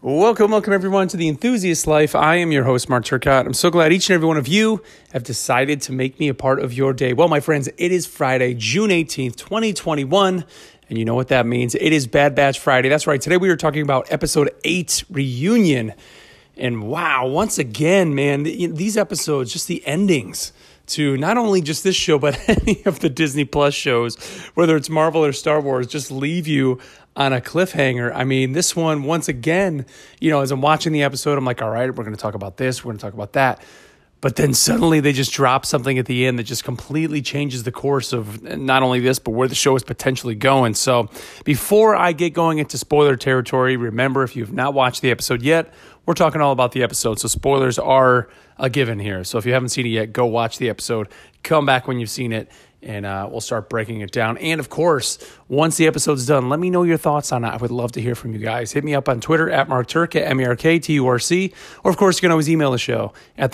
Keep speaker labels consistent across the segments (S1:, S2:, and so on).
S1: Welcome everyone to The Enthusiast Life. I am your host, Mark Turcotte. I'm so glad each and every one of you have decided to make me a part of your day. Well, my friends, it is Friday, June 18th, 2021, and you know what that means. It is Bad Batch Friday. That's right. Today we are talking about episode 8, Reunion. And wow, once again, man, these episodes, just the endings to not only just this show, but any of the Disney Plus shows, whether it's Marvel or Star Wars, just leave you on a cliffhanger. I mean, this one, once again, as I'm watching the episode, I'm like, all right, we're going to talk about this, we're going to talk about that. But then suddenly they just drop something at the end that just completely changes the course of not only this, but where the show is potentially going. So before I get going into spoiler territory, remember, if you've not watched the episode yet, we're talking all about the episode. So spoilers are a given here. So if you haven't seen it yet, go watch the episode. Come back when you've seen it, and we'll start breaking it down. And, of course, once the episode's done, let me know your thoughts on it. I would love to hear from you guys. Hit me up on Twitter at MarkTurc, MarkTurc. Or, of course, you can always email the show at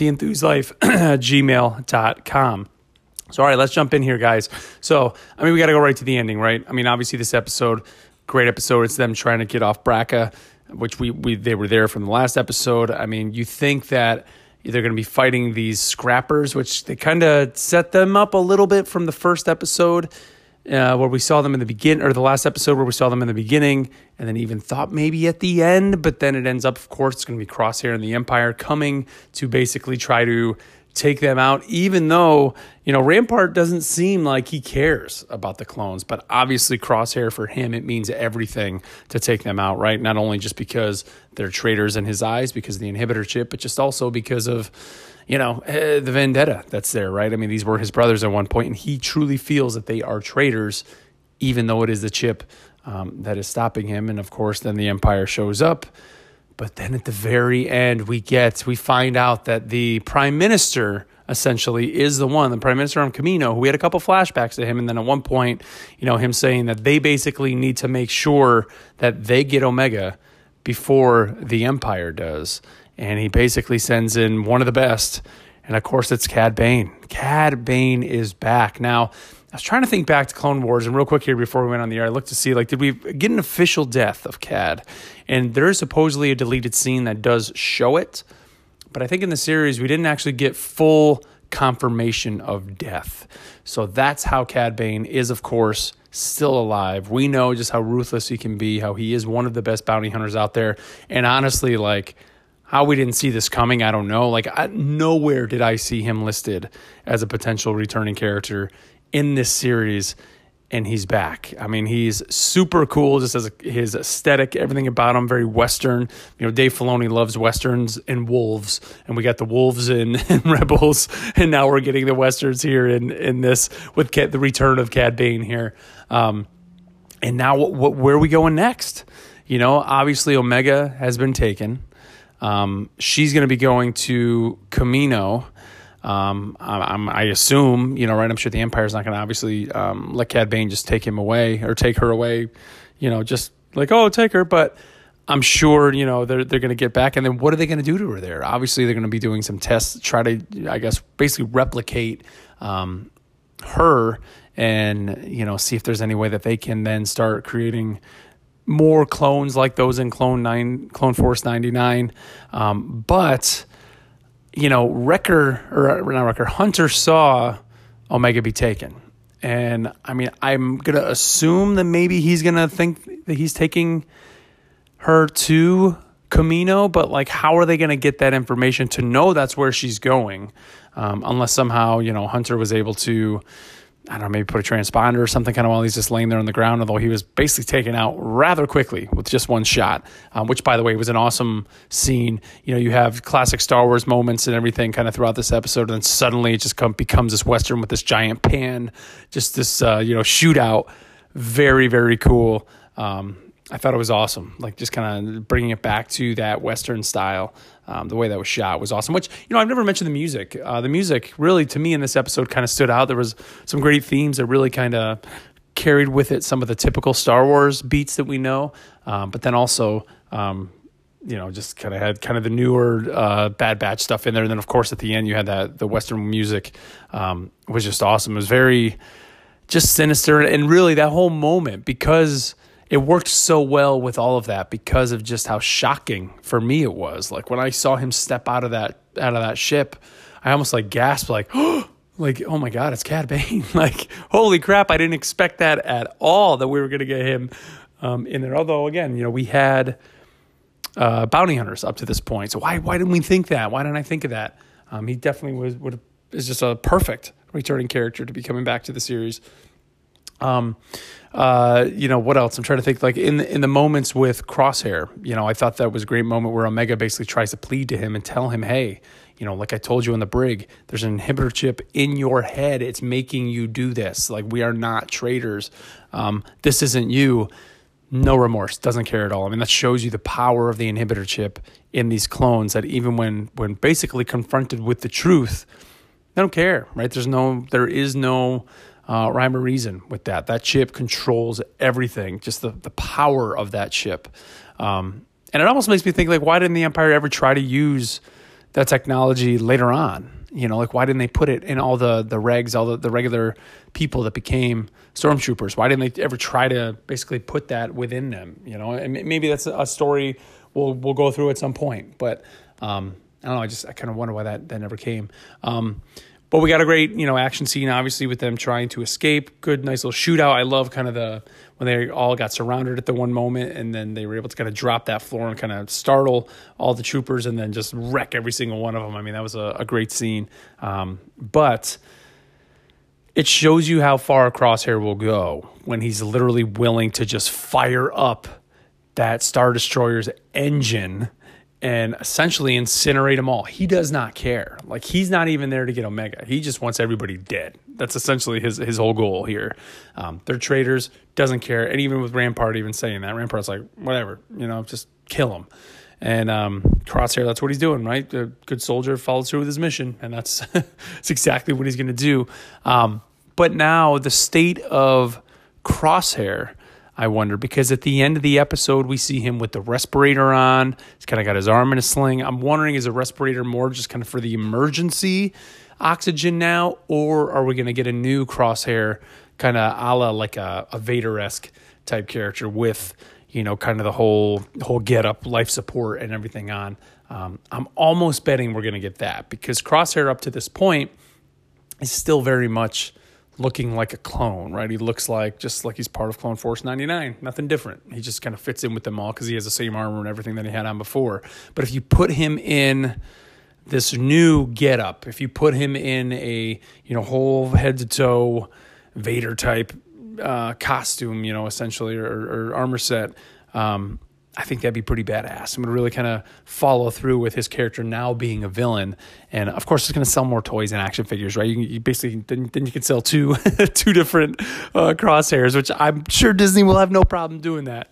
S1: theenthusiastlife@gmail.com. So, all right, let's jump in here, guys. So, we got to go right to the ending, right? Obviously, this episode, great episode. It's them trying to get off Bracca, which they were there from the last episode. You think that they're going to be fighting these scrappers, which they kind of set them up a little bit from the first episode where we saw them in the beginning, or the last episode where we saw them in the beginning, and then even thought maybe at the end, but then it ends up, of course, it's going to be Crosshair and the Empire coming to basically try to take them out, even though, Rampart doesn't seem like he cares about the clones, but obviously Crosshair, for him, it means everything to take them out, right? Not only just because they're traitors in his eyes, because of the inhibitor chip, but just also because of, the vendetta that's there, right? These were his brothers at one point, and he truly feels that they are traitors, even though it is the chip that is stopping him. And of course, then the Empire shows up. But then at the very end, we find out that the Prime Minister essentially is the Prime Minister on Kamino, who we had a couple flashbacks to him. And then at one point, him saying that they basically need to make sure that they get Omega before the Empire does. And he basically sends in one of the best. And of course, it's Cad Bane. Cad Bane is back. Now, I was trying to think back to Clone Wars, and real quick here before we went on the air, I looked to see, did we get an official death of Cad? And there is supposedly a deleted scene that does show it, but I think in the series we didn't actually get full confirmation of death. So that's how Cad Bane is, of course, still alive. We know just how ruthless he can be, how he is one of the best bounty hunters out there, and honestly, how we didn't see this coming, I don't know. Nowhere did I see him listed as a potential returning character in this series, and he's back. He's super cool, just as his aesthetic, everything about him, very Western. Dave Filoni loves Westerns and wolves, and we got the wolves in Rebels, and now we're getting the Westerns here in this with the return of Cad Bane here. And now where are we going next? Obviously Omega has been taken. She's going to be going to Kamino. I assume, right? I'm sure the Empire's not going to obviously let Cad Bane just take him away or take her away, just take her. But I'm sure, they're going to get back. And then what are they going to do to her there? Obviously, they're going to be doing some tests to try to, I guess, basically replicate her and, see if there's any way that they can then start creating more clones like those in Clone Force 99. But Hunter saw Omega be taken. And I'm going to assume that maybe he's going to think that he's taking her to Kamino, but how are they going to get that information to know that's where she's going? Unless somehow, Hunter was able to, I don't know, maybe put a transponder or something while he's just laying there on the ground, although he was basically taken out rather quickly with just one shot, which, by the way, was an awesome scene. You have classic Star Wars moments and everything throughout this episode, and then suddenly it just becomes this Western with this giant pan, just this, shootout. Very, very cool. I thought it was awesome, just bringing it back to that Western style. The way that was shot was awesome, which, I've never mentioned the music. The music really, to me, in this episode stood out. There was some great themes that really carried with it some of the typical Star Wars beats that we know, but then also, just had the newer Bad Batch stuff in there. And then, of course, at the end, you had the Western music was just awesome. It was very just sinister. And really, that whole moment, because it worked so well with all of that because of just how shocking for me it was. Like when I saw him step out of that ship, I almost like gasped, like, like, oh my God, it's Cad Bane. Like, holy crap, I didn't expect that at all, that we were going to get him in there. Although, again, we had bounty hunters up to this point. So why didn't we think that? Why didn't I think of that? He definitely is just a perfect returning character to be coming back to the series. What else? I'm trying to think, like in the moments with Crosshair, I thought that was a great moment where Omega basically tries to plead to him and tell him, hey, like I told you in the brig, there's an inhibitor chip in your head. It's making you do this. Like, we are not traitors. This isn't you. No remorse, doesn't care at all. I mean, that shows you the power of the inhibitor chip in these clones, that even when basically confronted with the truth, they don't care, right? There is no rhyme or reason with that. That chip controls everything, just the power of that chip. And it almost makes me think, like, why didn't the Empire ever try to use that technology later on? Like, why didn't they put it in all the regs, all the regular people that became stormtroopers? Why didn't they ever try to basically put that within them? And maybe that's a story we'll go through at some point. But I don't know. I kind of wonder why that never came. But we got a great, action scene, obviously, with them trying to escape. Good, nice little shootout. I love kind of when they all got surrounded at the one moment, and then they were able to kind of drop that floor and kind of startle all the troopers and then just wreck every single one of them. I mean, that was a great scene. But it shows you how far Crosshair will go when he's literally willing to just fire up that Star Destroyer's engine and essentially incinerate them all. He does not care. Like, he's not even there to get Omega. He just wants everybody dead. That's essentially his whole goal here. They're traitors, doesn't care. And even with Rampart even saying that, Rampart's like, whatever, just kill him. And Crosshair, that's what he's doing, right? A good soldier follows through with his mission, and that's exactly what he's going to do. But now the state of Crosshair, I wonder, because at the end of the episode, we see him with the respirator on. He's kind of got his arm in a sling. I'm wondering, is a respirator more just kind of for the emergency oxygen now, or are we going to get a new Crosshair kind of a la like a Vader-esque type character with, kind of the whole get up, life support and everything on? I'm almost betting we're going to get that, because Crosshair up to this point is still very much looking like a clone, right? He looks just like he's part of Clone Force 99. Nothing different. He just kind of fits in with them all because he has the same armor and everything that he had on before. But if you put him in this new getup, if you put him in a whole head to toe Vader type costume, essentially, or armor set, I think that'd be pretty badass. I'm going to really kind of follow through with his character now being a villain. And of course, it's going to sell more toys and action figures, right? You basically, then you can sell two different Crosshairs, which I'm sure Disney will have no problem doing that.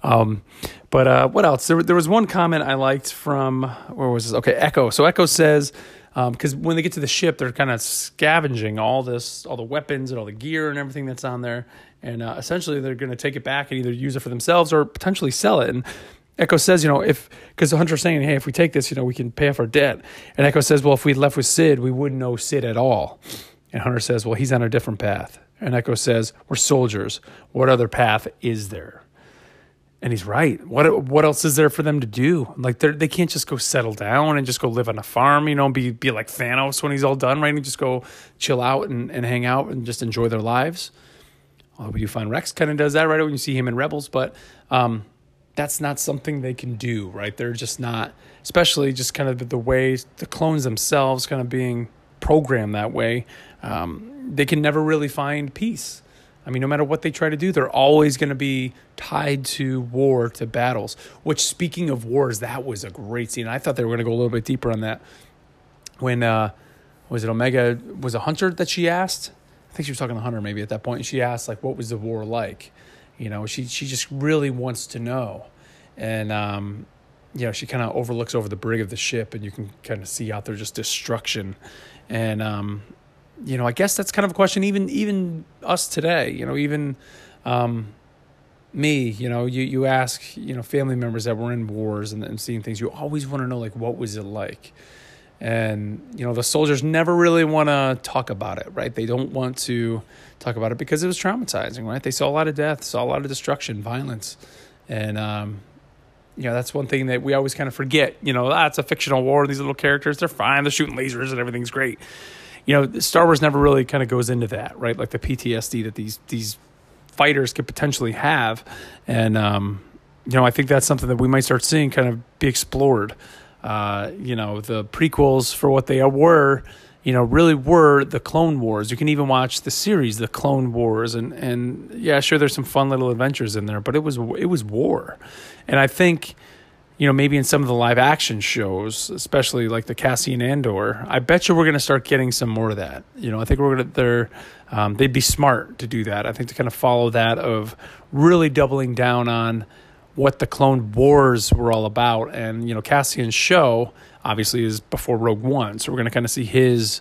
S1: But what else? There was one comment I liked from, where was this? Okay, Echo. So Echo says, because when they get to the ship, they're kind of scavenging all the weapons and all the gear and everything that's on there. And essentially, they're going to take it back and either use it for themselves or potentially sell it. And Echo says, because the Hunter's saying, hey, if we take this, we can pay off our debt. And Echo says, well, if we'd left with Sid, we wouldn't know Sid at all. And Hunter says, well, he's on a different path. And Echo says, we're soldiers. What other path is there? And he's right. What else is there for them to do? Like, they can't just go settle down and just go live on a farm, be like Thanos when he's all done, right? And just go chill out and hang out and just enjoy their lives. Although we do find Rex kind of does that, right, when you see him in Rebels. But that's not something they can do, right? They're just not, especially just kind of the way the clones themselves kind of being programmed that way. They can never really find peace. I mean, no matter what they try to do, they're always going to be tied to war, to battles. Which, speaking of wars, that was a great scene. I thought they were going to go a little bit deeper on that. When, was it Omega, was a Hunter that she asked? I think she was talking to Hunter maybe at that point. And she asked, like, what was the war like? She just really wants to know. And, she kind of overlooks over the brig of the ship, and you can kind of see out there just destruction. And, I guess that's kind of a question, even us today, even me, you ask, family members that were in wars and seeing things, you always want to know, like, what was it like? And, the soldiers never really want to talk about it, right? They don't want to talk about it because it was traumatizing, right? They saw a lot of death, saw a lot of destruction, violence. And, that's one thing that we always kind of forget. It's a fictional war. These little characters, they're fine. They're shooting lasers and everything's great. Star Wars never really kind of goes into that, right? Like the PTSD that these fighters could potentially have. And, I think that's something that we might start seeing kind of be explored. The prequels for what they were, really were the Clone Wars. You can even watch the series, the Clone Wars, and yeah, sure, there's some fun little adventures in there, but it was war. And I think, maybe in some of the live action shows, especially like the Cassian Andor, I bet you we're going to start getting some more of that. I think they'd be smart to do that. I think to kind of follow that of really doubling down on what the Clone Wars were all about. And, Cassian's show obviously is before Rogue One. So we're going to kind of see his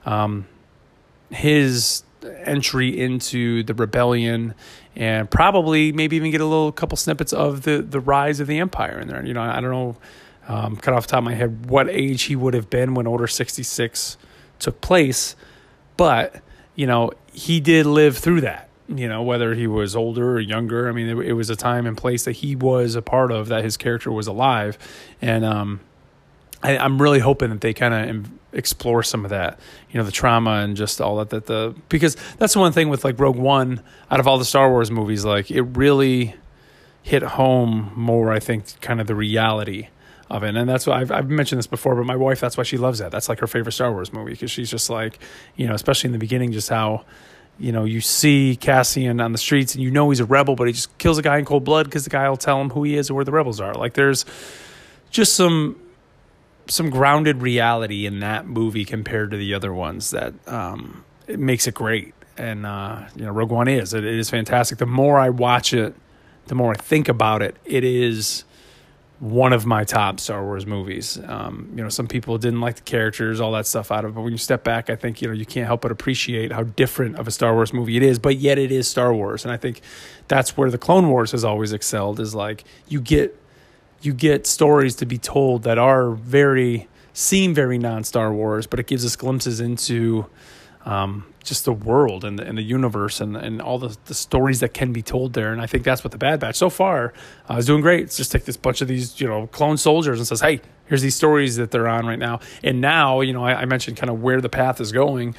S1: entry into the rebellion and probably maybe even get a couple snippets of the rise of the Empire in there. I don't know, cut off the top of my head, what age he would have been when Order 66 took place. But, he did live through that. Whether he was older or younger. I mean, it was a time and place that he was a part of, that his character was alive. And I'm really hoping that they kind of explore some of that, the trauma and just all that, because that's the one thing with like Rogue One, out of all the Star Wars movies, like it really hit home more, I think, kind of the reality of it. And that's why I've mentioned this before, but my wife, that's why she loves that. That's like her favorite Star Wars movie, because she's just like, especially in the beginning, just how, you see Cassian on the streets and he's a rebel, but he just kills a guy in cold blood because the guy will tell him who he is or where the rebels are. Like there's just some grounded reality in that movie compared to the other ones that it makes it great. And, Rogue One it is fantastic. The more I watch it, the more I think about it, it is one of my top Star Wars movies. Some people didn't like the characters, all that stuff out of it. But when you step back, I think, you can't help but appreciate how different of a Star Wars movie it is, but yet it is Star Wars. And I think that's where the Clone Wars has always excelled, is like you get stories to be told that seem very non-Star Wars, but it gives us glimpses into just the world and the universe and all the stories that can be told there. And I think that's what the Bad Batch so far is doing great. It's just take this bunch of these, clone soldiers and says, hey, here's these stories that they're on right now. And now, I mentioned kind of where the path is going.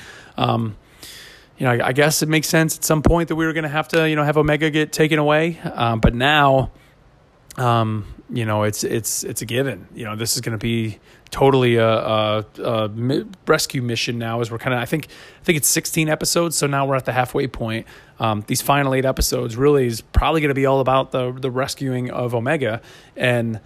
S1: I guess it makes sense at some point that we were going to have to, have Omega get taken away. But now, it's a given. This is going to be totally a rescue mission now, as we're kind of, I think it's 16 episodes. So now we're at the halfway point. These final 8 episodes really is probably going to be all about the rescuing of Omega. And,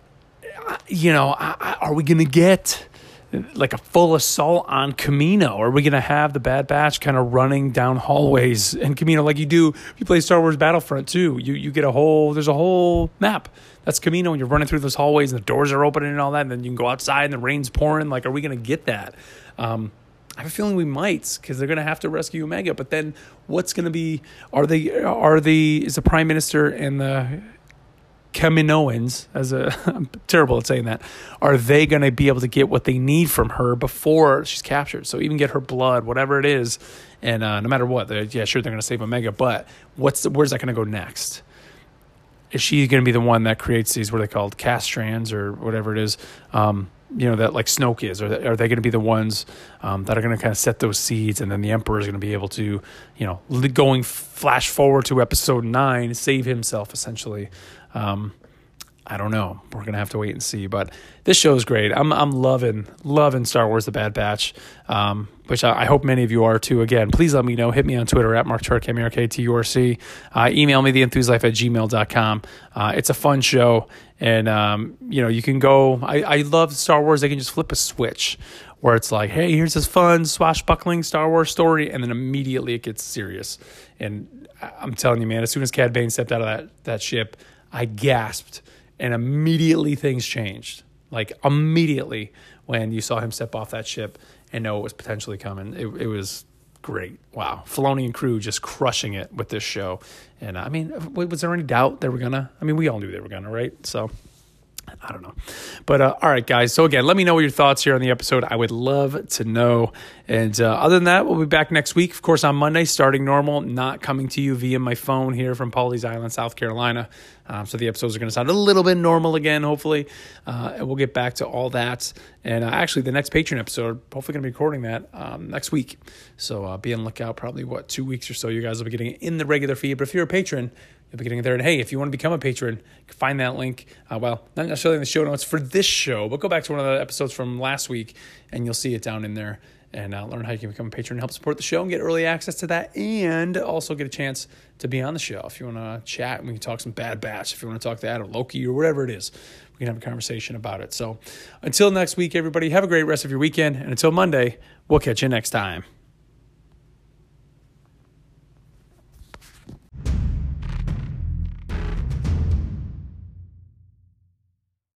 S1: are we going to get like a full assault on Kamino? Are we going to have the Bad Batch kind of running down hallways in Kamino like you do if you play Star Wars Battlefront 2? You get there's a whole map. That's Kamino, and you're running through those hallways and the doors are opening and all that, and then you can go outside and the rain's pouring. Like, are we going to get that? I have a feeling we might, because they're going to have to rescue Omega. But then what's going to be, is the Prime Minister and the Kaminoans, I'm terrible at saying that, are they going to be able to get what they need from her before she's captured? So even get her blood, whatever it is, and no matter what, they're going to save Omega, but where's that going to go next? Is she going to be the one that creates these, what are they called, Castrans or whatever it is, that like Snoke is? Or are they going to be the ones that are going to kind of set those seeds, and then the Emperor is going to be able to, going flash forward to episode 9, save himself essentially? I don't know. We're going to have to wait and see. But this show is great. I'm loving Star Wars The Bad Batch, which I hope many of you are too. Again, please let me know. Hit me on Twitter at MarkTurk, MarkTurc. Email me, theenthuselife@gmail.com. It's a fun show. And, you can go. I love Star Wars. They can just flip a switch where it's like, hey, here's this fun swashbuckling Star Wars story. And then immediately it gets serious. And I'm telling you, man, as soon as Cad Bane stepped out of that ship, I gasped. And immediately things changed. Like immediately when you saw him step off that ship and know it was potentially coming. It was great. Wow. Filoni and crew just crushing it with this show. And was there any doubt they were going to? We all knew they were going to, right? So I don't know. But all right, guys. So again, let me know your thoughts here on the episode. I would love to know. And other than that, we'll be back next week. Of course, on Monday, starting normal, not coming to you via my phone here from Pawleys Island, South Carolina. So the episodes are going to sound a little bit normal again, hopefully. And we'll get back to all that. And actually, the next Patreon episode, hopefully going to be recording that next week. So be on the lookout, probably, 2 weeks or so. You guys will be getting it in the regular feed. But if you're a patron, you'll be getting it there. And hey, if you want to become a patron, you can find that link. Not necessarily in the show notes for this show, but go back to one of the episodes from last week, and you'll see it down in there. And learn how you can become a patron and help support the show and get early access to that, and also get a chance to be on the show. If you want to chat, and we can talk some Bad Batch. If you want to talk that or Loki or whatever it is, we can have a conversation about it. So until next week, everybody, have a great rest of your weekend. And until Monday, we'll catch you next time.